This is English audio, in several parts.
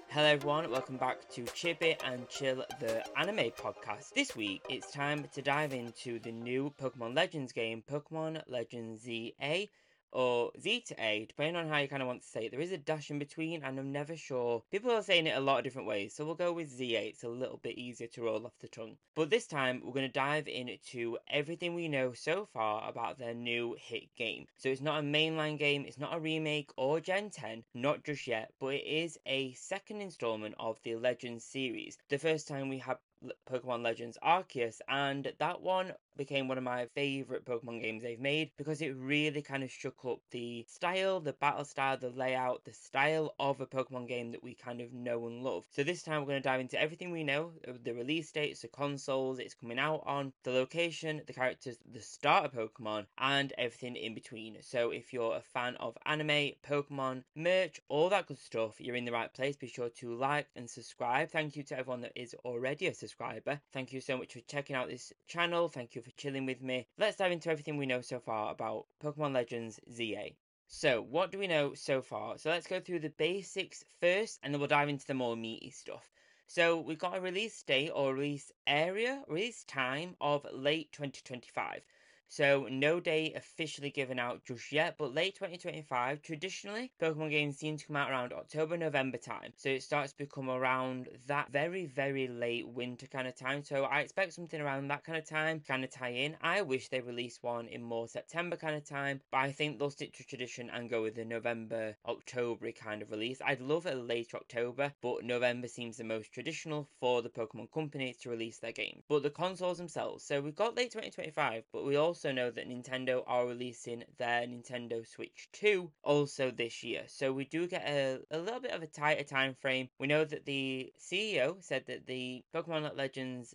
Hello everyone, welcome back to Chibi and Chill, the anime podcast. This week, it's time to dive into the new Pokemon Legends game, Pokemon Legends ZA, or Z to A, depending on how you kind of want to say it. There is a dash in between, and I'm never sure. People are saying it a lot of different ways, so we'll go with ZA. It's a little bit easier to roll off the tongue. But this time, we're going to dive into everything we know so far about their new hit game. So it's not a mainline game, it's not a remake or Gen 10, not just yet, but it is a second installment of the Legends series. The first time we had Pokemon Legends Arceus, and that one became one of my favourite Pokemon games they've made because it really kind of shook up the style, the battle style, the layout, the style of a Pokemon game that we kind of know and love. So this time we're going to dive into everything we know, the release dates, the consoles it's coming out on, the location, the characters, the starter Pokemon, and everything in between. So if you're a fan of anime, Pokemon, merch, all that good stuff, you're in the right place. Be sure to like and subscribe. Thank you to everyone that is already a subscriber. Thank you so much for checking out this channel. Thank you for chilling with me. Let's dive into everything we know so far about Pokemon Legends ZA. So, what do we know so far? So, let's go through the basics first, and then we'll dive into the more meaty stuff. So, we've got a release date or release time of late 2025. So, no date officially given out just yet, but late 2025. Traditionally, Pokemon games seem to come out around October, November time. So, it starts to become around that very, very late winter kind of time. So, I expect something around that kind of time, kind of tie in. I wish they released one in more September kind of time, but I think they'll stick to tradition and go with the November, October kind of release. I'd love a later October, but November seems the most traditional for the Pokemon companies to release their game. But the consoles themselves, so we've got late 2025, but we also know that Nintendo are releasing their Nintendo Switch 2 also this year. So we do get a little bit of a tighter time frame. We know that the CEO said that the Pokemon Legends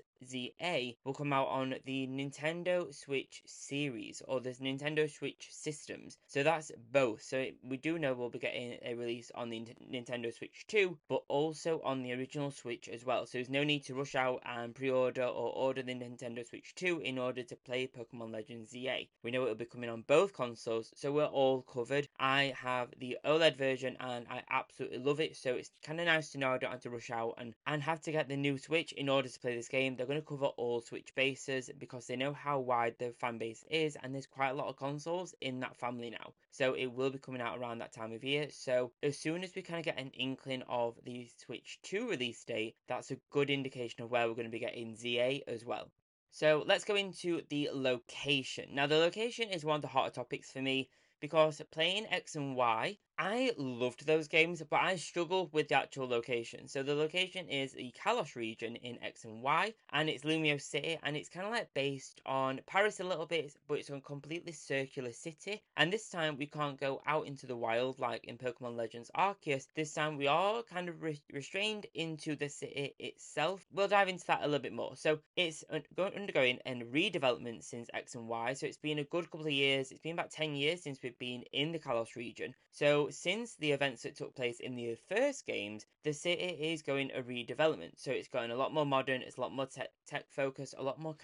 ZA will come out on the Nintendo Switch series or the Nintendo Switch systems. So that's both. So we do know we'll be getting a release on the Nintendo Switch 2, but also on the original Switch as well. So there's no need to rush out and pre-order or order the Nintendo Switch 2 in order to play Pokemon Legends ZA. We know it will be coming on both consoles, so we're all covered. I have the OLED version and I absolutely love it, so it's kind of nice to know I don't have to rush out and have to get the new Switch in order to play this game. They're going to cover all Switch bases because they know how wide the fan base is, and there's quite a lot of consoles in that family now. So it will be coming out around that time of year. So as soon as we kind of get an inkling of the Switch 2 release date, that's a good indication of where we're going to be getting ZA as well. So let's go into the location. Now, the location is one of the hotter topics for me because playing X and Y, I loved those games, but I struggle with the actual location. So the location is the Kalos region in X and Y, and it's Lumio City, and it's kind of like based on Paris a little bit, but it's a completely circular city. And this time we can't go out into the wild like in Pokemon Legends Arceus. This time we are kind of restrained into the city itself. We'll dive into that a little bit more. So it's undergoing a redevelopment since X and Y. So it's been a good couple of years. It's been about 10 years since we've been in the Kalos region. So since the events that took place in the first games, the city is going a redevelopment. So it's gotten a lot more modern, it's a lot more tech focused, a lot more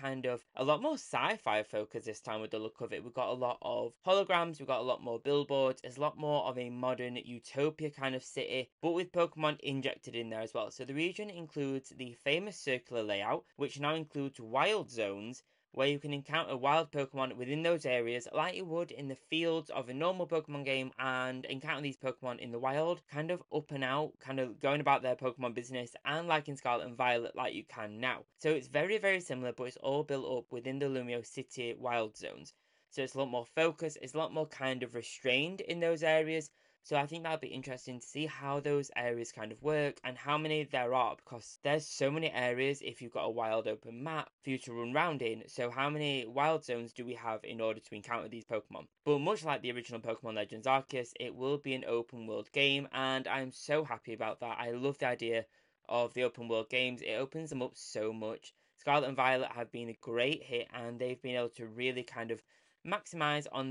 sci-fi focused this time with the look of it. We've got a lot of holograms, we've got a lot more billboards, it's a lot more of a modern utopia kind of city, but with Pokemon injected in there as well. So the region includes the famous circular layout, which now includes wild zones, where you can encounter wild Pokemon within those areas like you would in the fields of a normal Pokemon game, and encounter these Pokemon in the wild, kind of up and out, kind of going about their Pokemon business, and like in Scarlet and Violet, like you can now. So it's very, very similar, but it's all built up within the Lumio City wild zones. So it's a lot more focused, it's a lot more kind of restrained in those areas. So I think that'll be interesting to see how those areas kind of work and how many there are, because there's so many areas if you've got a wild open map for you to run around in. So how many wild zones do we have in order to encounter these Pokemon? But much like the original Pokemon Legends Arceus, it will be an open world game, and I'm so happy about that. I love the idea of the open world games. It opens them up so much. Scarlet and Violet have been a great hit, and they've been able to really kind of maximize on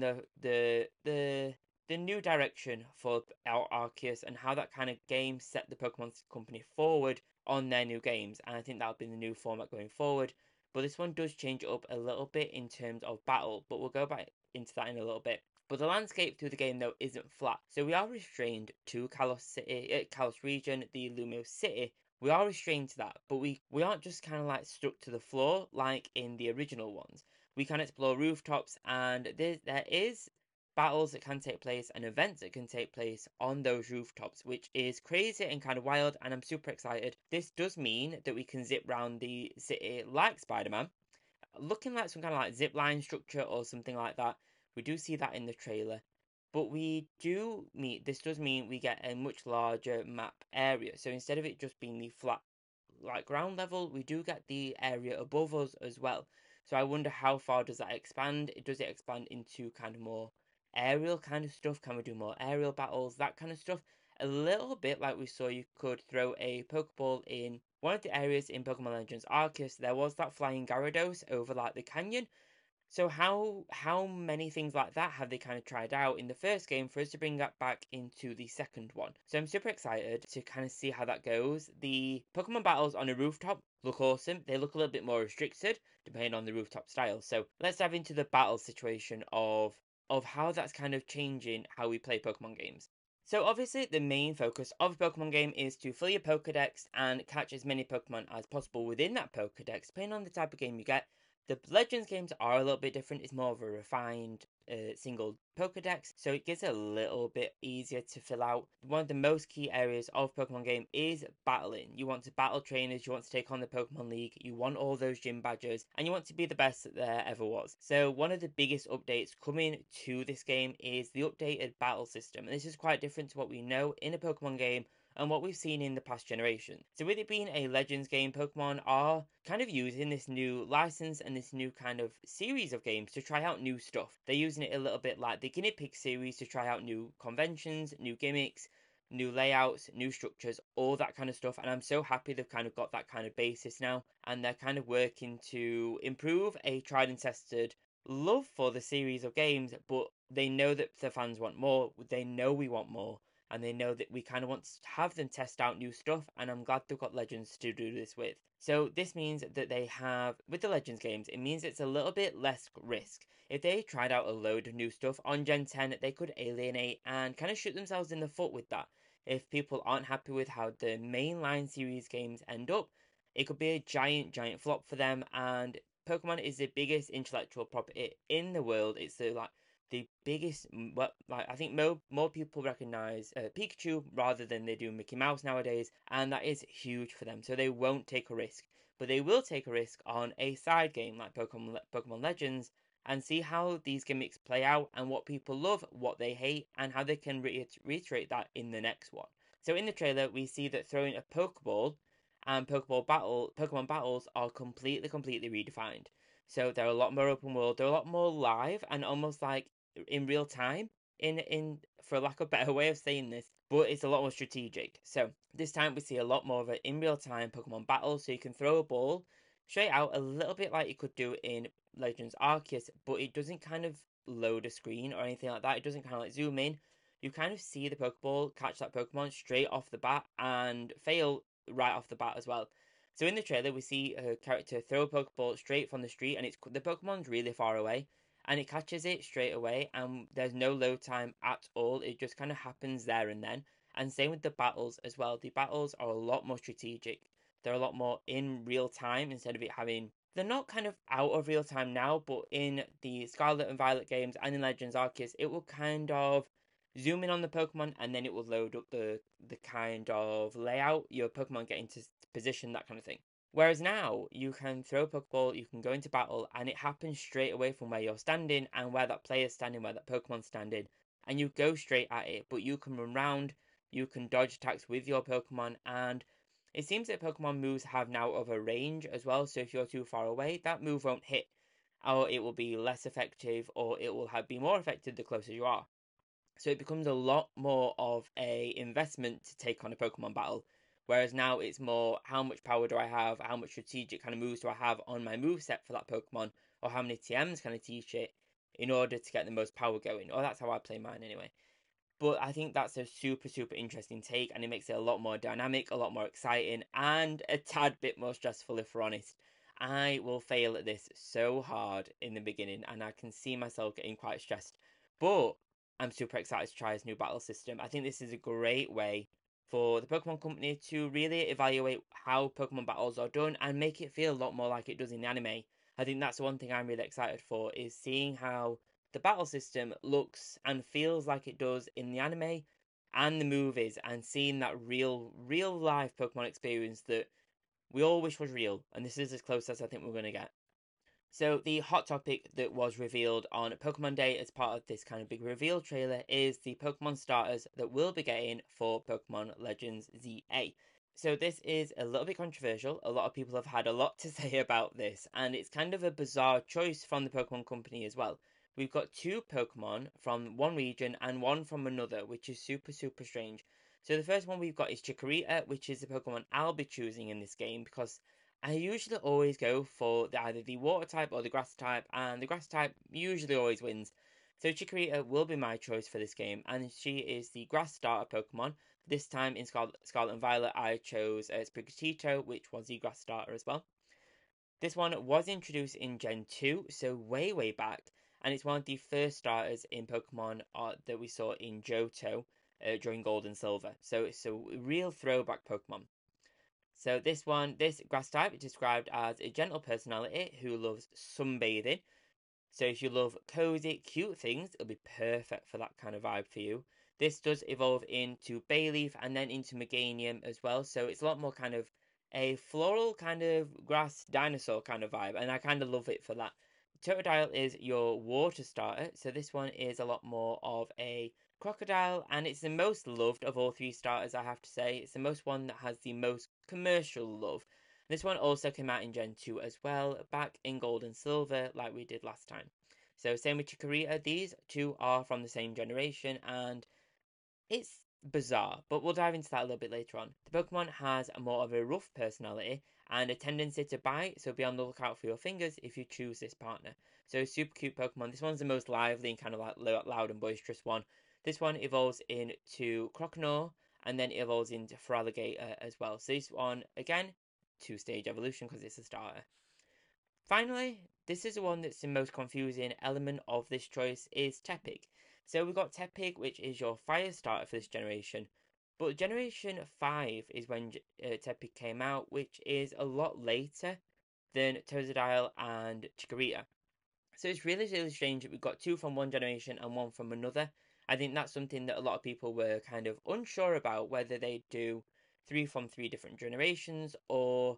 the new direction for our Arceus and how that kind of game set the Pokemon Company forward on their new games. And I think that'll be the new format going forward. But this one does change it up a little bit in terms of battle, but we'll go back into that in a little bit. But the landscape through the game though isn't flat, so we are restrained to Kalos City, Kalos region, the Lumiose City. We are restrained to that, but we aren't just kind of like stuck to the floor like in the original ones. We can explore rooftops, and there is battles that can take place and events that can take place on those rooftops, which is crazy and kind of wild, and I'm super excited. This does mean that we can zip around the city like Spider-Man, looking like some kind of like zip line structure or something like that. We do see that in the trailer. But this does mean we get a much larger map area. So instead of it just being the flat like ground level, we do get the area above us as well. So I wonder how far does that expand? Does it expand into kind of more aerial kind of stuff? Can we do more aerial battles? That kind of stuff. A little bit like we saw you could throw a Pokeball in one of the areas in Pokemon Legends Arceus. There was that flying Gyarados over like the canyon. So how many things like that have they kind of tried out in the first game for us to bring that back into the second one? So I'm super excited to kind of see how that goes. The Pokemon battles on a rooftop look awesome. They look a little bit more restricted depending on the rooftop style. So let's dive into the battle situation of how that's kind of changing how we play Pokemon games. So obviously the main focus of a Pokemon game is to fill your Pokedex and catch as many Pokemon as possible within that Pokedex, depending on the type of game you get. The Legends games are a little bit different. It's more of a refined single Pokedex, so it gets a little bit easier to fill out. One of the most key areas of Pokemon game is battling. You want to battle trainers, you want to take on the Pokemon League, you want all those gym badges, and you want to be the best that there ever was. So one of the biggest updates coming to this game is the updated battle system. And this is quite different to what we know in a Pokemon game and what we've seen in the past generation. So with it being a Legends game, Pokemon are kind of using this new license and this new kind of series of games to try out new stuff. They're using it a little bit like the Guinea Pig series to try out new conventions, new gimmicks, new layouts, new structures, all that kind of stuff. And I'm so happy they've kind of got that kind of basis now, and they're kind of working to improve a tried and tested love for the series of games, but they know that the fans want more. They know we want more, and they know that we kind of want to have them test out new stuff, and I'm glad they've got Legends to do this with. So this means that they have, with the Legends games, it means it's a little bit less risk. If they tried out a load of new stuff on Gen 10, they could alienate and kind of shoot themselves in the foot with that. If people aren't happy with how the mainline series games end up, it could be a giant flop for them, and Pokemon is the biggest intellectual property in the world. It's the biggest, well, like I think more people recognize Pikachu rather than they do Mickey Mouse nowadays, and that is huge for them. So they won't take a risk, but they will take a risk on a side game like Pokemon Legends and see how these gimmicks play out and what people love, what they hate, and how they can reiterate that in the next one. So in the trailer, we see that throwing a Pokeball and Pokemon battles are completely redefined. So they're a lot more open world, they're a lot more live and almost like in real time in for lack of a better way of saying this, but it's a lot more strategic. So this time we see a lot more of it in real time Pokemon battle, so you can throw a ball straight out a little bit like you could do in Legends Arceus, but it doesn't kind of load a screen or anything like that. It doesn't kind of like zoom in. You kind of see the Pokeball catch that Pokemon straight off the bat and fail right off the bat as well. So in the trailer, we see a character throw a Pokeball straight from the street, and the Pokemon's really far away, and it catches it straight away, and there's no load time at all. It just kind of happens there and then. And same with the battles as well. The battles are a lot more strategic. They're a lot more in real time instead of it having. They're not kind of out of real time now, but in the Scarlet and Violet games and in Legends Arceus, it will kind of zoom in on the Pokemon and then it will load up the kind of layout, your Pokemon get into position, that kind of thing. Whereas now, you can throw a Pokeball, you can go into battle, and it happens straight away from where you're standing and where that player's standing, where that Pokemon's standing, and you go straight at it, but you can run round, you can dodge attacks with your Pokemon, and it seems that Pokemon moves have now of a range as well, so if you're too far away, that move won't hit, or it will be less effective, or it will be more effective the closer you are. So it becomes a lot more of a investment to take on a Pokemon battle. Whereas now it's more how much power do I have, how much strategic kind of moves do I have on my move set for that Pokemon, or how many TMs can I teach it in order to get the most power going. Or that's how I play mine anyway. But I think that's a super interesting take, and it makes it a lot more dynamic, a lot more exciting, and a tad bit more stressful if we're honest. I will fail at this so hard in the beginning, and I can see myself getting quite stressed. But I'm super excited to try this new battle system. I think this is a great way for the Pokemon Company to really evaluate how Pokemon battles are done and make it feel a lot more like it does in the anime. I think that's the one thing I'm really excited for, is seeing how the battle system looks and feels like it does in the anime and the movies, and seeing that real life Pokemon experience that we all wish was real, and this is as close as I think we're going to get. So the hot topic that was revealed on Pokemon Day as part of this kind of big reveal trailer is the Pokemon starters that we'll be getting for Pokemon Legends ZA. So this is a little bit controversial. A lot of people have had a lot to say about this, and it's kind of a bizarre choice from the Pokemon Company as well. We've got two Pokemon from one region and one from another, which is super strange. So the first one we've got is Chikorita, which is the Pokemon I'll be choosing in this game because I usually always go for either the water type or the grass type, and the grass type usually always wins. So Chikorita will be my choice for this game, and she is the grass starter Pokemon. This time in Scarlet and Violet, I chose Sprigatito, which was the grass starter as well. This one was introduced in Gen 2, so way back, and it's one of the first starters in Pokemon that we saw in Johto during Gold and Silver. So it's a real throwback Pokemon. So this grass type, is described as a gentle personality who loves sunbathing. So if you love cozy, cute things, it'll be perfect for that kind of vibe for you. This does evolve into Bayleaf and then into Meganium as well. So it's a lot more kind of a floral kind of grass dinosaur kind of vibe, and I kind of love it for that. Totodile is your water starter, so this one is a lot more of a crocodile, and it's the most loved of all three starters, I have to say. It's the most one that has the most commercial love. This one also came out in Gen 2 as well, back in Gold and Silver, like we did last time. So same with Chikorita, these two are from the same generation, and it's bizarre, but we'll dive into that a little bit later on. The Pokemon has more of a rough personality and a tendency to bite, so be on the lookout for your fingers if you choose this partner. So super cute Pokemon. This one's the most lively and kind of like loud and boisterous one. This one evolves into Croconaw and then evolves into Feraligatr as well. So this one, again, two-stage evolution because it's a starter. Finally, this is the one that's the most confusing element of this choice is Tepig. So we've got Tepig, which is your fire starter for this generation. But Generation 5 is when Tepig came out, which is a lot later than Totodile and Chikorita. So it's really strange that we've got two from one generation and one from another. I think that's something that a lot of people were kind of unsure about, whether they do three from three different generations, or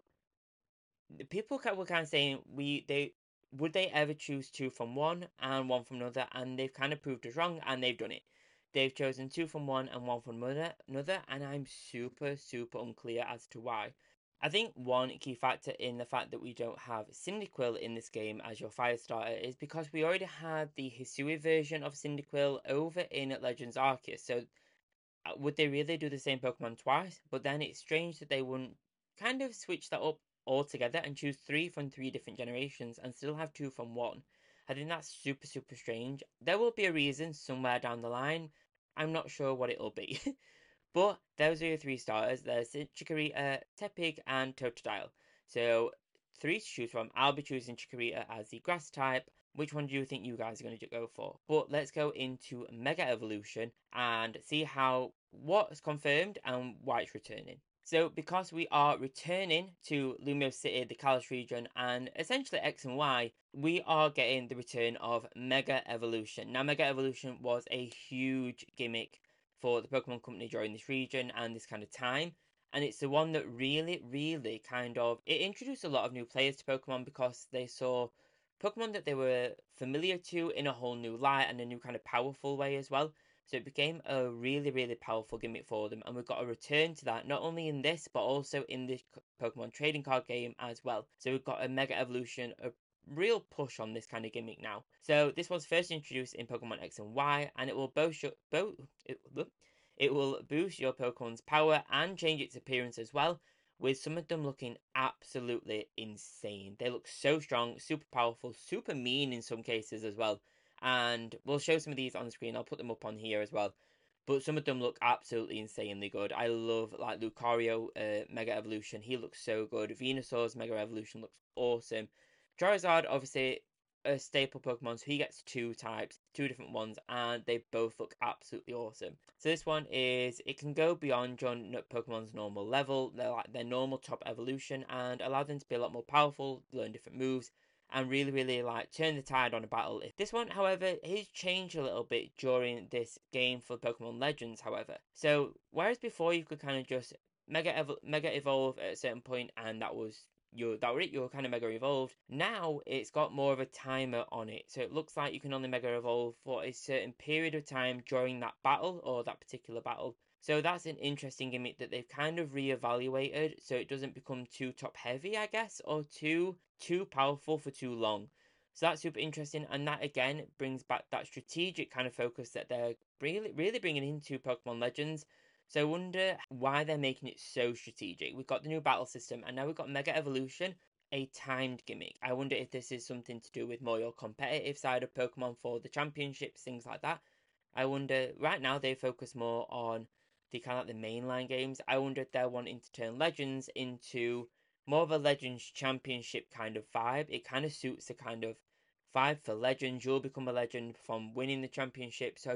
people were kind of saying they would they ever choose two from one and one from another, and they've kind of proved us wrong, and they've done it. They've chosen two from one and one from another, and I'm super unclear as to why. I think one key factor in the fact that we don't have Cyndaquil in this game as your fire starter is because we already had the Hisui version of Cyndaquil over in Legends Arceus. So would they really do the same Pokemon twice? But then it's strange that they wouldn't kind of switch that up altogether and choose three from three different generations and still have two from one. I think that's super strange. There will be a reason somewhere down the line. I'm not sure what it'll be. But those are your three starters. There's Chikorita, Tepig, and Totodile. So three to choose from. I'll be choosing Chikorita as the grass type. Which one do you think you guys are going to go for? But let's go into Mega Evolution and see what's confirmed and why it's returning. So, because we are returning to Lumiose City, the Kalos region, and essentially X and Y, we are getting the return of Mega Evolution. Now, Mega Evolution was a huge gimmick for the Pokemon Company during this region and this kind of time. And it's the one that really kind of it introduced a lot of new players to Pokemon because they saw Pokemon that they were familiar to in a whole new light and a new kind of powerful way as well. So it became a really powerful gimmick for them, and we've got a return to that not only in this but also in the Pokemon trading card game as well. So we've got a Mega Evolution, a real push on this kind of gimmick now. So this was first introduced in Pokemon X and Y, and it will it will boost your Pokemon's power and change its appearance as well, with some of them looking absolutely insane. They look so strong, super powerful, super mean in some cases as well. And we'll show some of these on the screen. I'll put them up on here as well. But some of them look absolutely insanely good. I love like Lucario Mega Evolution. He looks so good. Venusaur's Mega Evolution looks awesome. Charizard, obviously, a staple Pokemon, so he gets two types, two different ones, and they both look absolutely awesome. So this one is, it can go beyond your Pokemon's normal level, they're like their normal top evolution, and allow them to be a lot more powerful, learn different moves, and really, really like turn the tide on a battle. This one, however, has changed a little bit during this game for Pokemon Legends, however. So whereas before you could kind of just mega evolve at a certain point, and that was you're kind of mega evolved. Now it's got more of a timer on it, so it looks like you can only mega evolve for a certain period of time during that battle or that particular battle. So that's an interesting gimmick that they've kind of reevaluated, so it doesn't become too top heavy, I guess, or too powerful for too long. So that's super interesting, and that again brings back that strategic kind of focus that they're really bringing into Pokemon Legends. So I wonder why they're making it so strategic. We've got the new battle system, and now we've got Mega Evolution, a timed gimmick. I wonder if this is something to do with more your competitive side of Pokemon for the championships, things like that. I wonder, right now they focus more on the kind of like the mainline games. I wonder if they're wanting to turn Legends into more of a Legends championship kind of vibe. It kind of suits the kind of vibe for Legends. You'll become a legend from winning the championship. So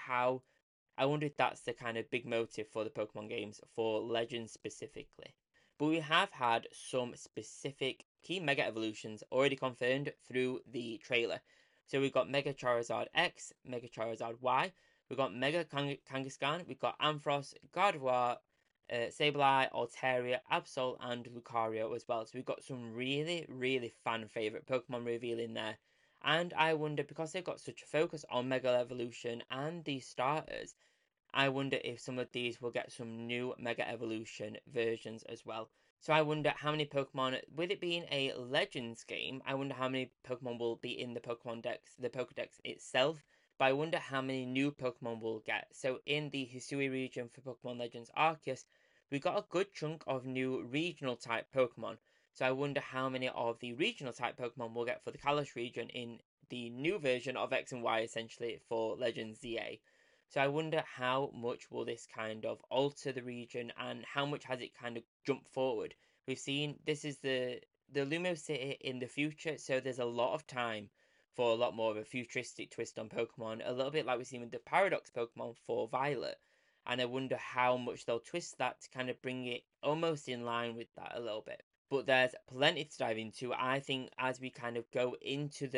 I wonder if that's the kind of big motive for the Pokemon games for Legends specifically. But we have had some specific key Mega Evolutions already confirmed through the trailer. So we've got Mega Charizard X, Mega Charizard Y, we've got Mega Kangaskhan, we've got Ampharos, Gardevoir, Sableye, Altaria, Absol, and Lucario as well. So we've got some really fan favourite Pokemon reveal in there. And I wonder, because they've got such a focus on Mega Evolution and these starters, I wonder if some of these will get some new Mega Evolution versions as well. So I wonder how many Pokemon, with it being a Legends game, I wonder how many Pokemon will be in the the Pokedex itself. But I wonder how many new Pokemon we'll get. So in the Hisui region for Pokemon Legends Arceus, we got a good chunk of new regional type Pokemon. So I wonder how many of the regional type Pokemon we'll get for the Kalos region in the new version of X and Y essentially for Legends ZA. So I wonder how much will this kind of alter the region and how much has it kind of jumped forward. We've seen this is the Lumos City in the future, so there's a lot of time for a lot more of a futuristic twist on Pokemon, a little bit like we've seen with the Paradox Pokemon for Violet. And I wonder how much they'll twist that to kind of bring it almost in line with that a little bit. But there's plenty to dive into. I think as we kind of go into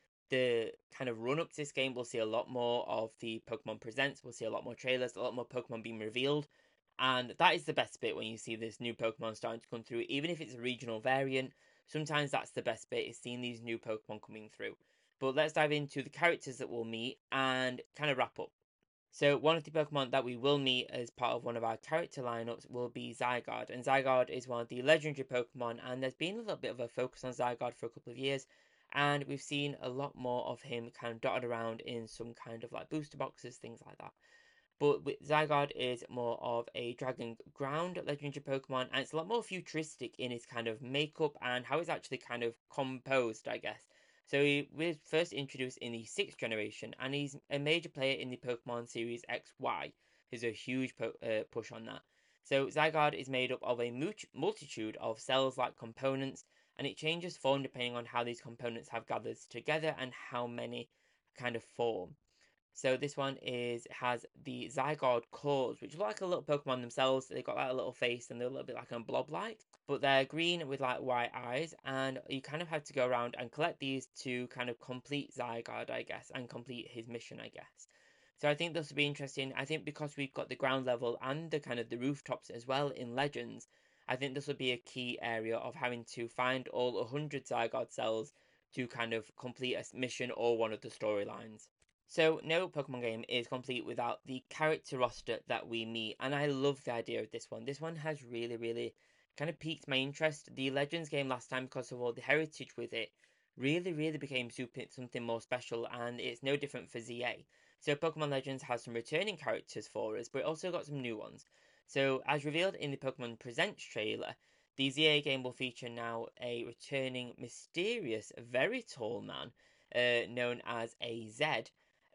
the kind of run up to this game, we'll see a lot more of the Pokemon Presents, we'll see a lot more trailers, a lot more Pokemon being revealed. And that is the best bit when you see this new Pokemon starting to come through, even if it's a regional variant. Sometimes that's the best bit, is seeing these new Pokemon coming through. But let's dive into the characters that we'll meet and kind of wrap up. So one of the Pokemon that we will meet as part of one of our character lineups will be Zygarde. And Zygarde is one of the legendary Pokemon, and there's been a little bit of a focus on Zygarde for a couple of years. And we've seen a lot more of him kind of dotted around in some kind of like booster boxes, things like that. But Zygarde is more of a Dragon Ground legendary Pokemon, and it's a lot more futuristic in its kind of makeup and how it's actually kind of composed, I guess. So he was first introduced in the 6th generation, and he's a major player in the Pokemon series XY. There's a huge push on that. So Zygarde is made up of a multitude of cells-like components, and it changes form depending on how these components have gathered together and how many kind of form. So this one has the Zygarde cores, which look like a little Pokemon themselves. They've got like a little face and they're a little bit like a blob-like, but they're green with like white eyes, and you kind of have to go around and collect these to kind of complete Zygarde, I guess, and complete his mission, I guess. So I think this will be interesting. I think because we've got the ground level and the kind of the rooftops as well in Legends, I think this will be a key area of having to find all 100 Zygarde cells to kind of complete a mission or one of the storylines. So no Pokemon game is complete without the character roster that we meet, and I love the idea of this one. This one has really kind of piqued my interest. The Legends game last time, because of all the heritage with it, really became something more special, and it's no different for ZA. So Pokemon Legends has some returning characters for us, but it also got some new ones. So as revealed in the Pokemon Presents trailer, the ZA game will feature now a returning mysterious, very tall man, known as a Zed,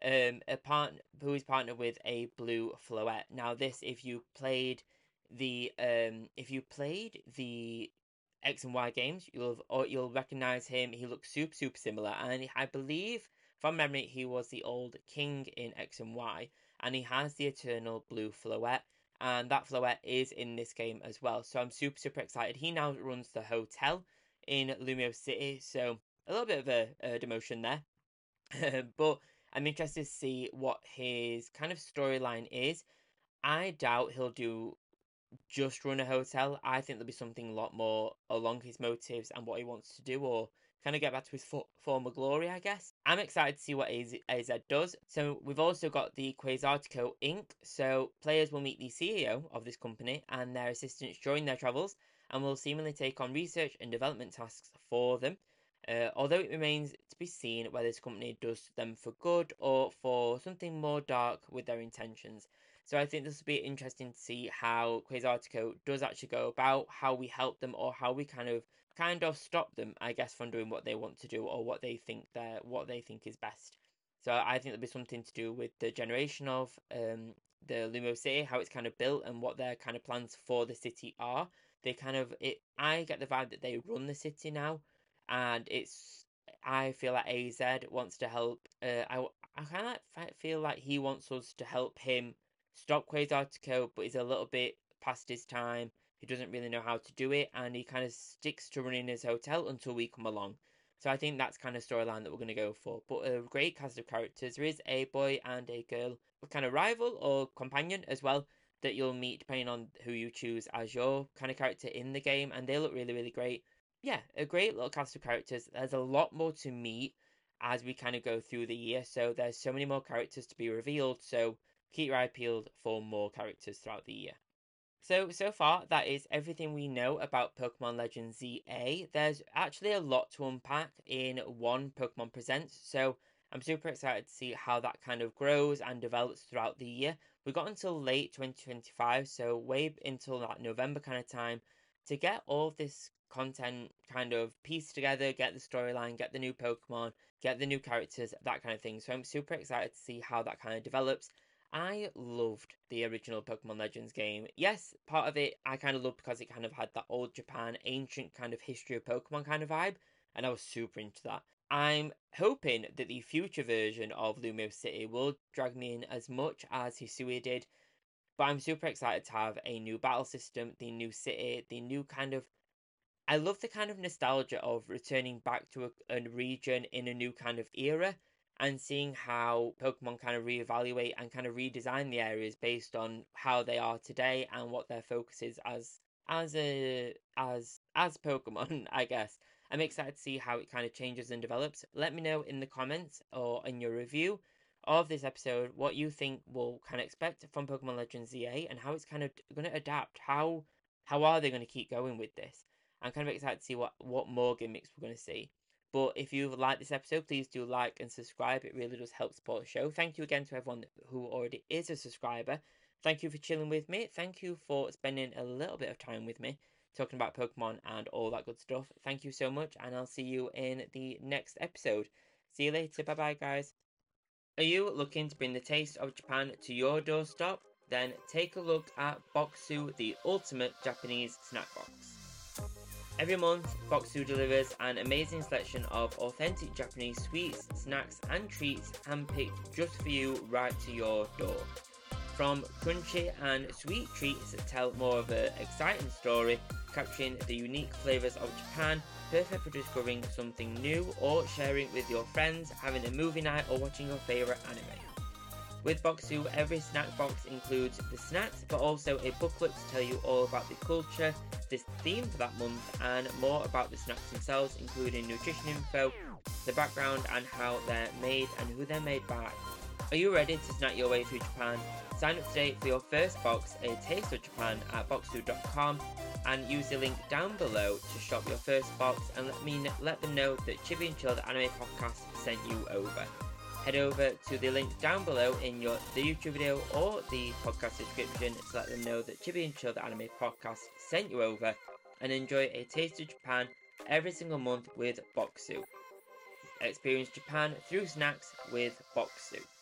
who is partnered with a blue Floette. Now, this, if you played the X and Y games, you'll recognize him. He looks super similar, and I believe from memory he was the old king in X and Y, and he has the eternal blue floette, and that floette is in this game as well. So I'm super excited. He now runs the hotel in Lumio City, so a little bit of a demotion there. But I'm interested to see what his kind of storyline is. I doubt he'll do just run a hotel. I think there'll be something a lot more along his motives and what he wants to do, or kind of get back to his former glory, I guess. I'm excited to see what AZ does. So we've also got the Quasartico Inc. So players will meet the CEO of this company and their assistants during their travels, and will seemingly take on research and development tasks for them. Although it remains to be seen whether this company does them for good or for something more dark with their intentions. So I think this will be interesting to see how Quasartico does actually go about, how we help them, or how we kind of stop them, I guess, from doing what they want to do or what they think is best. So I think there'll be something to do with the generation of the Lumio City, how it's kind of built, and what their kind of plans for the city are. I get the vibe that they run the city now, and I feel like AZ wants to help. I kind of feel like he wants us to help him stop Quasartico, but he's a little bit past his time. He doesn't really know how to do it, and he kind of sticks to running his hotel until we come along. So I think that's kind of storyline that we're going to go for. But a great cast of characters. There is a boy and a girl, a kind of rival or companion as well, that you'll meet depending on who you choose as your kind of character in the game, and they look really great. Yeah, a great little cast of characters. There's a lot more to meet as we kind of go through the year, so there's so many more characters to be revealed, so keep your eye peeled for more characters throughout the year. So far, that is everything we know about Pokemon Legends ZA. There's actually a lot to unpack in one Pokemon Presents, so I'm super excited to see how that kind of grows and develops throughout the year. We got until late 2025, so way until that November kind of time, to get all of this content kind of pieced together, get the storyline, get the new Pokemon, get the new characters, that kind of thing. So I'm super excited to see how that kind of develops. I loved the original Pokemon Legends game. Yes, part of it I kind of loved because it kind of had that old Japan, ancient kind of history of Pokemon kind of vibe, and I was super into that. I'm hoping that the future version of Lumio City will drag me in as much as Hisui did, but I'm super excited to have a new battle system, the new city, the new kind of. I love the kind of nostalgia of returning back to a region in a new kind of era, and seeing how Pokemon kind of reevaluate and kind of redesign the areas based on how they are today and what their focus is as Pokemon, I guess. I'm excited to see how it kind of changes and develops. Let me know in the comments or in your review of this episode what you think we'll kind of expect from Pokemon Legends ZA and how it's kind of going to adapt. How are they going to keep going with this? I'm kind of excited to see what more gimmicks we're going to see. But if you've liked this episode, please do like and subscribe. It really does help support the show. Thank you again to everyone who already is a subscriber. Thank you for chilling with me. Thank you for spending a little bit of time with me, talking about Pokemon and all that good stuff. Thank you so much, and I'll see you in the next episode. See you later. Bye-bye, guys. Are you looking to bring the taste of Japan to your doorstep? Then take a look at Boxu, the ultimate Japanese snack box. Every month, Boxu delivers an amazing selection of authentic Japanese sweets, snacks and treats handpicked just for you right to your door. From crunchy and sweet treats that tell more of an exciting story, capturing the unique flavours of Japan, perfect for discovering something new or sharing with your friends, having a movie night or watching your favourite anime. With Boxu, every snack box includes the snacks, but also a booklet to tell you all about the culture, this theme for that month, and more about the snacks themselves, including nutrition info, the background and how they're made and who they're made by. Are you ready to snack your way through Japan? Sign up today for your first box, A Taste of Japan, at boxu.com, and use the link down below to shop your first box, and let them know that Chibi and Chill the Anime Podcast sent you over. Head over to the link down below in the YouTube video or the podcast description to let them know that Chibi and Chill the Anime Podcast sent you over, and enjoy A Taste of Japan every single month with Boxu. Experience Japan through snacks with Boxu.